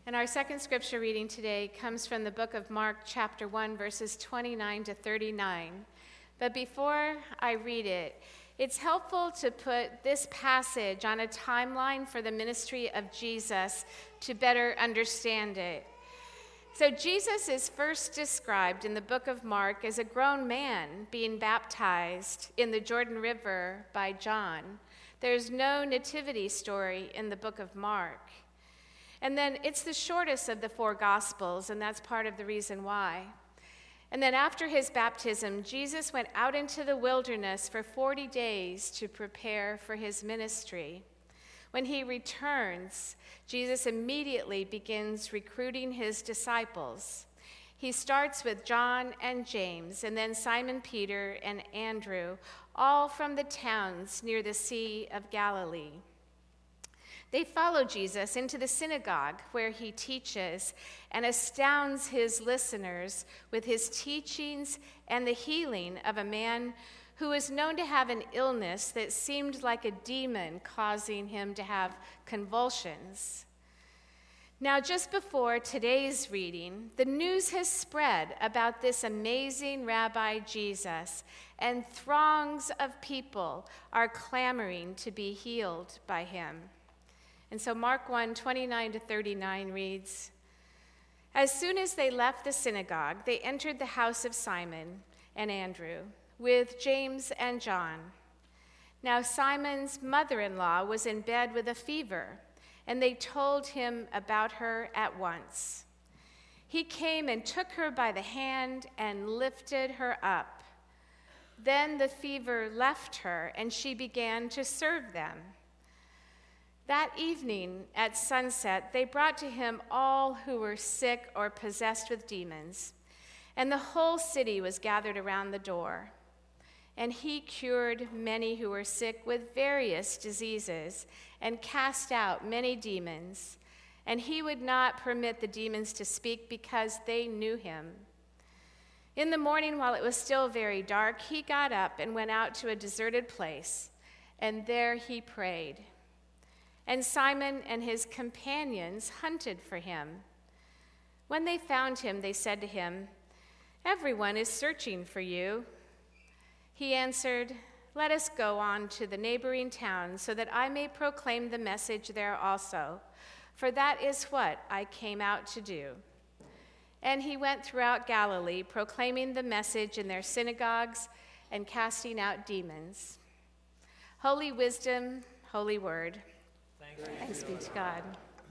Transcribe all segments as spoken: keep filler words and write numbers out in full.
And our second scripture reading today comes from the book of Mark, chapter one, verses twenty-nine to thirty-nine. But before I read it, it's helpful to put this passage on a timeline for the ministry of Jesus to better understand it. So Jesus is first described in the book of Mark as a grown man being baptized in the Jordan River by John. There's no nativity story in the book of Mark. And then it's the shortest of the four Gospels, and that's part of the reason why. And then after his baptism, Jesus went out into the wilderness for forty days to prepare for his ministry. When he returns, Jesus immediately begins recruiting his disciples. He starts with John and James, and then Simon Peter and Andrew, all from the towns near the Sea of Galilee. They follow Jesus into the synagogue where he teaches and astounds his listeners with his teachings and the healing of a man who was known to have an illness that seemed like a demon causing him to have convulsions. Now, just before today's reading, the news has spread about this amazing Rabbi Jesus, and throngs of people are clamoring to be healed by him. And so Mark one, twenty-nine to thirty-nine reads, "As soon as they left the synagogue, they entered the house of Simon and Andrew with James and John. Now Simon's mother-in-law was in bed with a fever, and they told him about her at once. He came and took her by the hand and lifted her up. Then the fever left her, and she began to serve them. That evening at sunset, they brought to him all who were sick or possessed with demons, and the whole city was gathered around the door. And he cured many who were sick with various diseases and cast out many demons, and he would not permit the demons to speak because they knew him. In the morning, while it was still very dark, he got up and went out to a deserted place, and there he prayed. And Simon and his companions hunted for him. When they found him, they said to him, 'Everyone is searching for you.' He answered, 'Let us go on to the neighboring towns so that I may proclaim the message there also, for that is what I came out to do.' And he went throughout Galilee, proclaiming the message in their synagogues and casting out demons." Holy wisdom, holy word. Thanks be to God.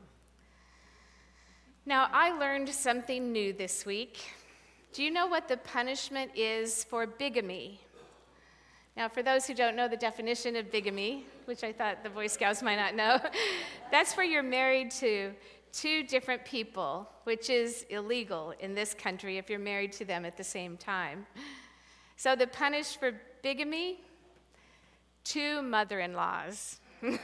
Now, I learned something new this week. Do you know what the punishment is for bigamy? Now, for those who don't know the definition of bigamy, which I thought the Boy Scouts might not know, that's where you're married to two different people, which is illegal in this country if you're married to them at the same time. So the punished for bigamy, two mother-in-laws.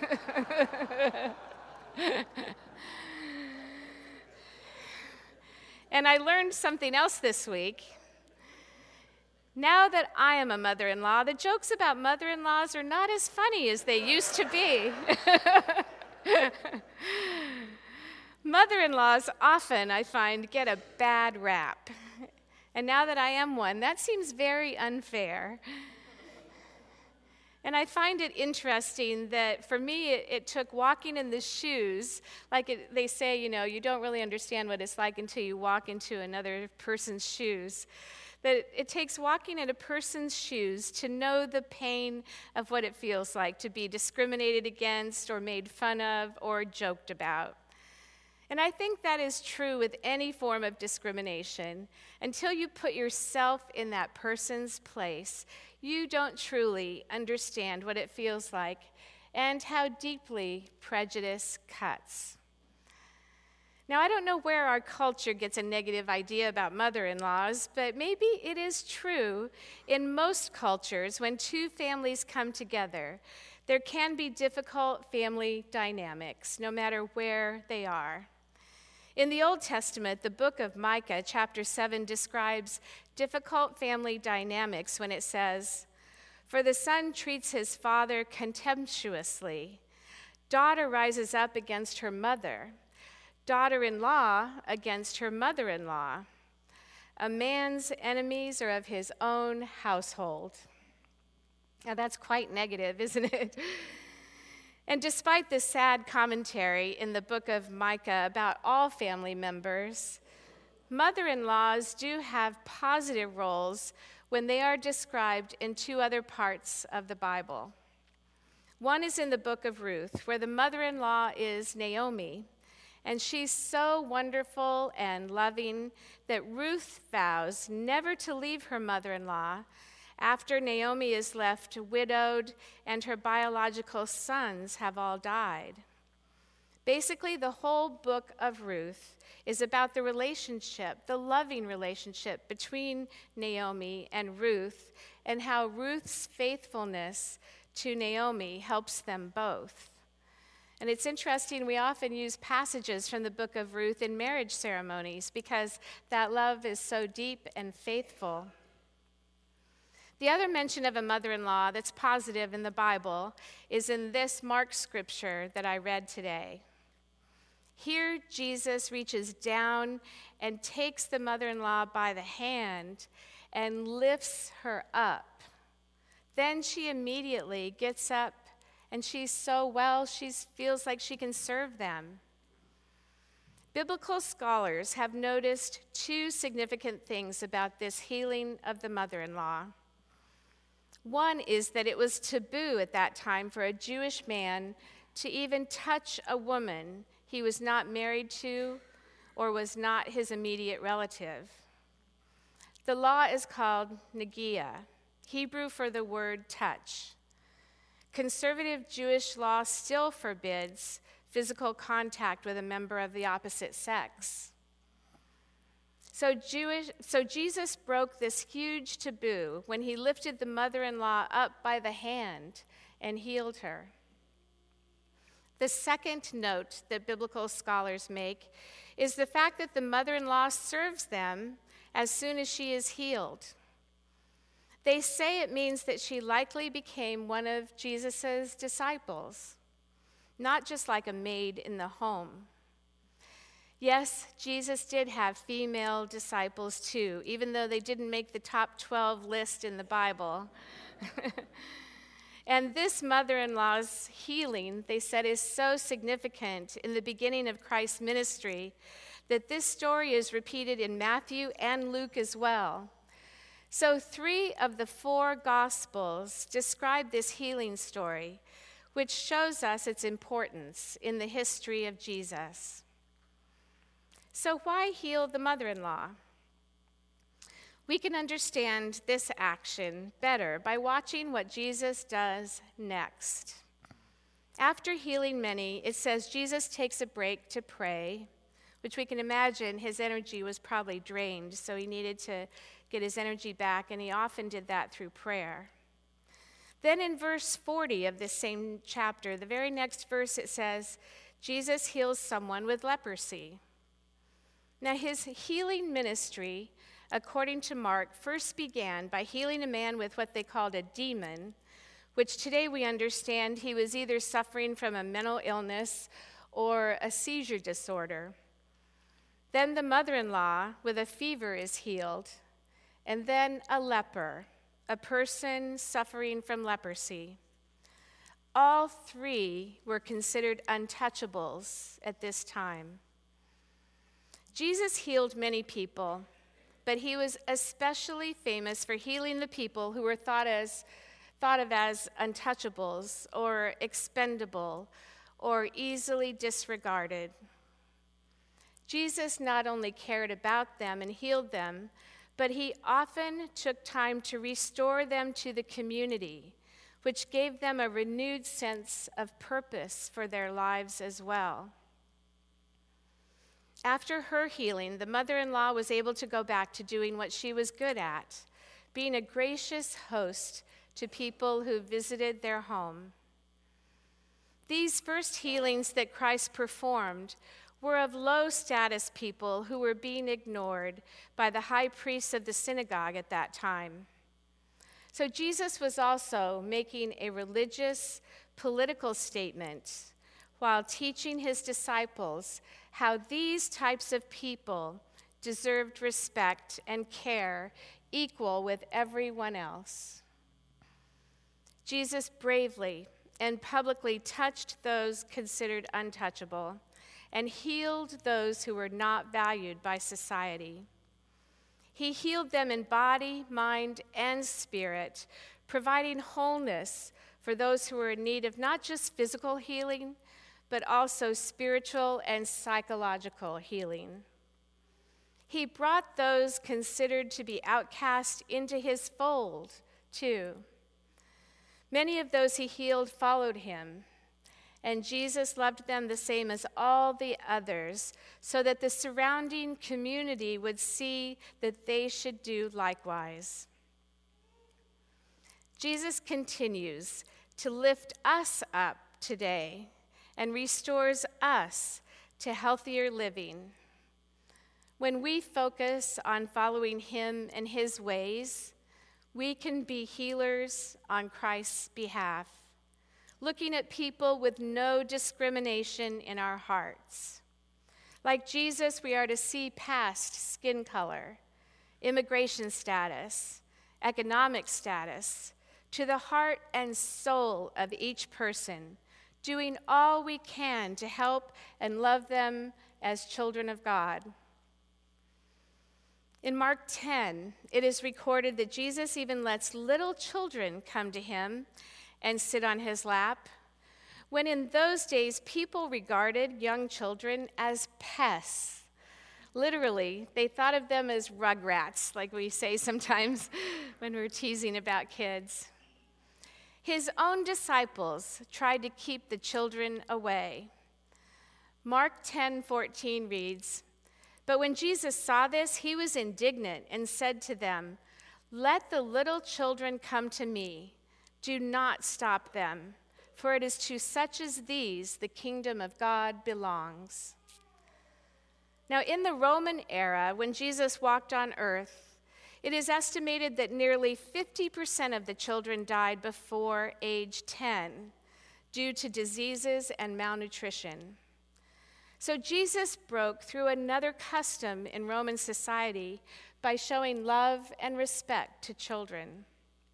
And I learned something else this week. Now that I am a mother-in-law, the jokes about mother-in-laws are not as funny as they used to be. Mother-in-laws often, I find, get a bad rap. And now that I am one, that seems very unfair. And I find it interesting that for me, it, it took walking in the shoes, like it, they say, you know, you don't really understand what it's like until you walk into another person's shoes. That it, it takes walking in a person's shoes to know the pain of what it feels like to be discriminated against or made fun of or joked about. And I think that is true with any form of discrimination. Until you put yourself in that person's place, you don't truly understand what it feels like and how deeply prejudice cuts. Now, I don't know where our culture gets a negative idea about mother-in-laws, but maybe it is true in most cultures when two families come together, there can be difficult family dynamics, no matter where they are. In the Old Testament, the book of Micah, chapter seven, describes difficult family dynamics when it says, "For the son treats his father contemptuously. Daughter rises up against her mother. daughter-in-law against her mother-in-law. A man's enemies are of his own household. Now that's quite negative, isn't it? And despite the sad commentary in the book of Micah about all family members, mother-in-laws do have positive roles when they are described in two other parts of the Bible. One is in the book of Ruth, where the mother-in-law is Naomi, and she's so wonderful and loving that Ruth vows never to leave her mother-in-law after Naomi is left widowed and her biological sons have all died. Basically, the whole book of Ruth is about the relationship, the loving relationship between Naomi and Ruth, and how Ruth's faithfulness to Naomi helps them both. And it's interesting, we often use passages from the book of Ruth in marriage ceremonies because that love is so deep and faithful. The other mention of a mother-in-law that's positive in the Bible is in this Mark scripture that I read today. Here, Jesus reaches down and takes the mother-in-law by the hand and lifts her up. Then she immediately gets up, and she's so well, she feels like she can serve them. Biblical scholars have noticed two significant things about this healing of the mother-in-law. One is that it was taboo at that time for a Jewish man to even touch a woman he was not married to or was not his immediate relative. The law is called negia, Hebrew for the word touch. Conservative Jewish law still forbids physical contact with a member of the opposite sex. So, Jewish, so Jesus broke this huge taboo when he lifted the mother-in-law up by the hand and healed her. The second note that biblical scholars make is the fact that the mother-in-law serves them as soon as she is healed. They say it means that she likely became one of Jesus' disciples, not just like a maid in the home. Yes, Jesus did have female disciples too, even though they didn't make the top twelve list in the Bible. And this mother-in-law's healing, they said, is so significant in the beginning of Christ's ministry that this story is repeated in Matthew and Luke as well. So three of the four Gospels describe this healing story, which shows us its importance in the history of Jesus. So why heal the mother-in-law? We can understand this action better by watching what Jesus does next. After healing many, it says Jesus takes a break to pray, which we can imagine his energy was probably drained, so he needed to get his energy back, and he often did that through prayer. Then in verse forty of this same chapter, the very next verse, it says, Jesus heals someone with leprosy. Now his healing ministry, according to Mark, first began by healing a man with what they called a demon, which today we understand he was either suffering from a mental illness or a seizure disorder. Then the mother-in-law with a fever is healed, and then a leper, a person suffering from leprosy. All three were considered untouchables at this time. Jesus healed many people, but he was especially famous for healing the people who were thought as thought of as untouchables or expendable or easily disregarded. Jesus not only cared about them and healed them, but he often took time to restore them to the community, which gave them a renewed sense of purpose for their lives as well. After her healing, the mother-in-law was able to go back to doing what she was good at, being a gracious host to people who visited their home. These first healings that Christ performed were of low-status people who were being ignored by the high priests of the synagogue at that time. So Jesus was also making a religious, political statement while teaching his disciples how these types of people deserved respect and care equal with everyone else. Jesus bravely and publicly touched those considered untouchable and healed those who were not valued by society. He healed them in body, mind, and spirit, providing wholeness for those who were in need of not just physical healing, but also spiritual and psychological healing. He brought those considered to be outcast into his fold, too. Many of those he healed followed him, and Jesus loved them the same as all the others, so that the surrounding community would see that they should do likewise. Jesus continues to lift us up today and restores us to healthier living. When we focus on following him and his ways, we can be healers on Christ's behalf, looking at people with no discrimination in our hearts. Like Jesus, we are to see past skin color, immigration status, economic status, to the heart and soul of each person, doing all we can to help and love them as children of God. In Mark ten, it is recorded that Jesus even lets little children come to him and sit on his lap, when in those days people regarded young children as pests. Literally, they thought of them as rugrats, like we say sometimes when we're teasing about kids. His own disciples tried to keep the children away. Mark ten fourteen reads, "But when Jesus saw this, he was indignant and said to them, 'Let the little children come to me. Do not stop them, for it is to such as these the kingdom of God belongs.'" Now, in the Roman era, when Jesus walked on earth, it is estimated that nearly fifty percent of the children died before age ten due to diseases and malnutrition. So Jesus broke through another custom in Roman society by showing love and respect to children.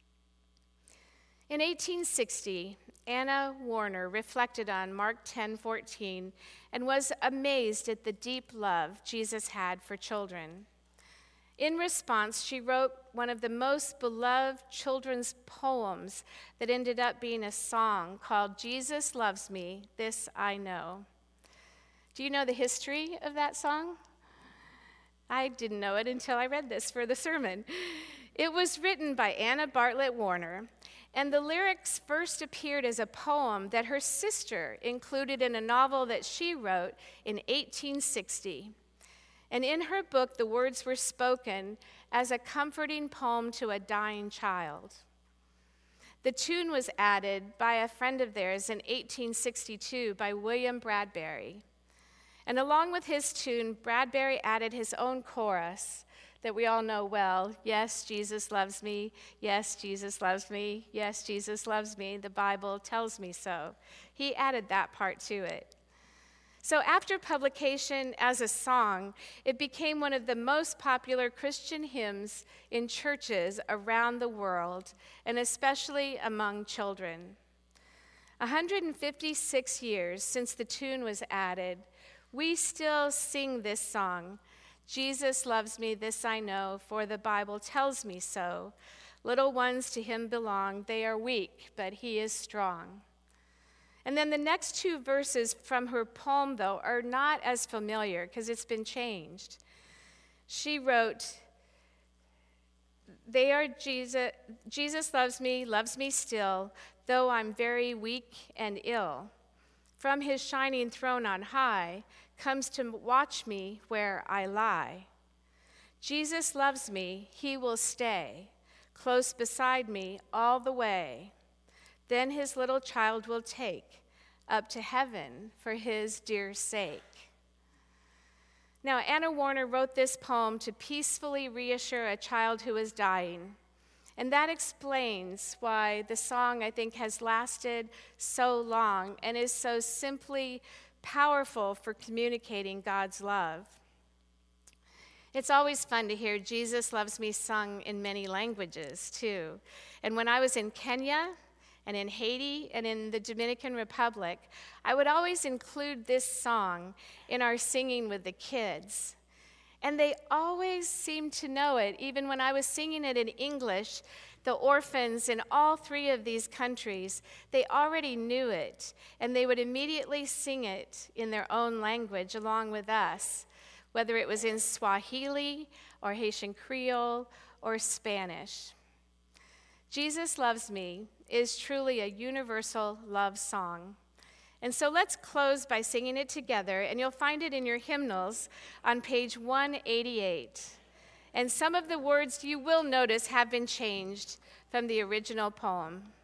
In eighteen sixty, Anna Warner reflected on Mark ten fourteen and was amazed at the deep love Jesus had for children. In response, she wrote one of the most beloved children's poems that ended up being a song called "Jesus Loves Me, This I Know." Do you know the history of that song? I didn't know it until I read this for the sermon. It was written by Anna Bartlett Warner, and the lyrics first appeared as a poem that her sister included in a novel that she wrote in eighteen sixty. And in her book, the words were spoken as a comforting poem to a dying child. The tune was added by a friend of theirs in eighteen sixty-two by William Bradbury. And along with his tune, Bradbury added his own chorus that we all know well. Yes, Jesus loves me. Yes, Jesus loves me. Yes, Jesus loves me. The Bible tells me so. He added that part to it. So after publication as a song, it became one of the most popular Christian hymns in churches around the world, and especially among children. one hundred fifty-six years since the tune was added, we still sing this song. Jesus loves me, this I know, for the Bible tells me so. Little ones to him belong. They are weak, but he is strong. And then the next two verses from her poem, though, are not as familiar because it's been changed. She wrote, "They are Jesus, Jesus loves me, loves me still, though I'm very weak and ill. From his shining throne on high, comes to watch me where I lie. Jesus loves me, he will stay, close beside me all the way. Then his little child will take up to heaven for his dear sake." Now, Anna Warner wrote this poem to peacefully reassure a child who was dying. And that explains why the song, I think, has lasted so long and is so simply powerful for communicating God's love. It's always fun to hear Jesus Loves Me sung in many languages, too. And when I was in Kenya and in Haiti and in the Dominican Republic, I would always include this song in our singing with the kids. And they always seemed to know it. Even when I was singing it in English, the orphans in all three of these countries, they already knew it, and they would immediately sing it in their own language along with us, whether it was in Swahili or Haitian Creole or Spanish. Jesus Loves Me is truly a universal love song. And so let's close by singing it together, and you'll find it in your hymnals on page one eighty-eight. And some of the words you will notice have been changed from the original poem.